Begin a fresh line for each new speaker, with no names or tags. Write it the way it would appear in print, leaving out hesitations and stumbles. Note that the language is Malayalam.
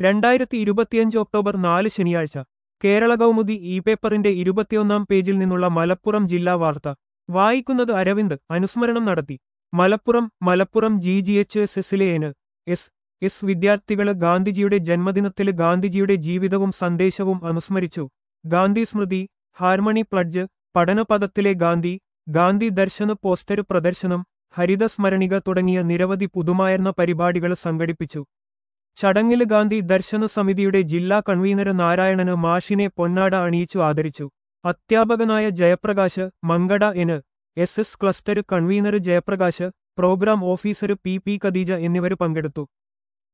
2025 ഒക്ടോബർ 4 ശനിയാഴ്ച കേരള കൗമുദി ഇ പേപ്പറിന്റെ 21-ാം പേജിൽ നിന്നുള്ള മലപ്പുറം ജില്ലാ വാർത്ത വായിക്കുന്നത് അരവിന്ദ് അനുസ്മരണം നടത്തി. മലപ്പുറം GGHSSലെ എസ് വിദ്യാർത്ഥികള് ഗാന്ധിജിയുടെ ജന്മദിനത്തില് ഗാന്ധിജിയുടെ ജീവിതവും സന്ദേശവും അനുസ്മരിച്ചു. ഗാന്ധി സ്മൃതി, ഹാർമണി പ്ലഡ്ജ്, പഠനപഥത്തിലെ ഗാന്ധി ദർശന് പോസ്റ്റര് പ്രദർശനം, ഹരിത സ്മരണിക തുടങ്ങിയ നിരവധി പുതുമാർന്ന പരിപാടികൾ സംഘടിപ്പിച്ചു. ചടങ്ങില് ഗാന്ധി ദർശന സമിതിയുടെ ജില്ലാ കൺവീനര് നാരായണന് മാഷിനെ പൊന്നാട അണിയിച്ചു ആദരിച്ചു. അധ്യാപകനായ Jayaprakash, Mankada SS cluster convener Jayaprakash, programme officer PP Khadeeja എന്നിവര് പങ്കെടുത്തു.